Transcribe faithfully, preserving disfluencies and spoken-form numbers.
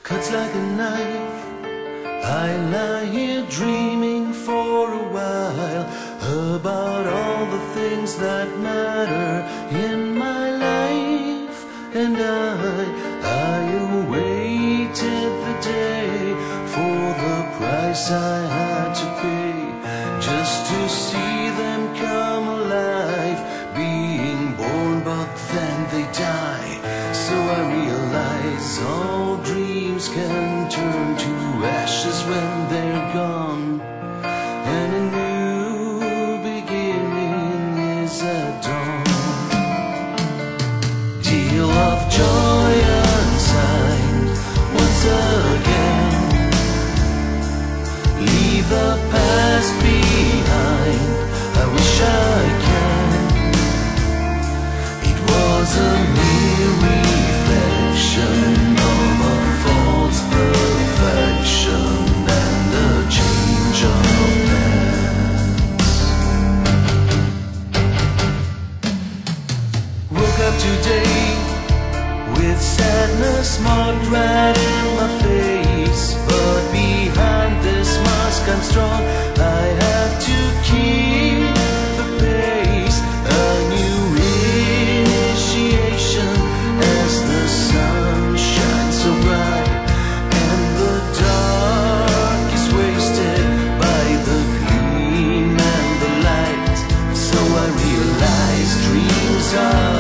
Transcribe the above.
cuts like a knife. I lie here dreaming for a while about all the things that matter in my life. And I, I awaited the day for the price I had to pay, just to see them come alive, being born but then they die. So I realize all dreams can turn to ashes when they're gone, and a new beginning is at dawn. Deal of joy unsigned once again. Leave the past behind, I wish I can. It was a mere reflection of a false perfection and a change of plans. Woke up today with sadness marked right in my face, but behind this mask I'm strong. I have to keep the pace, a new initiation as the sun shines so bright, and the dark is wasted by the gleam and the light. So I realize dreams are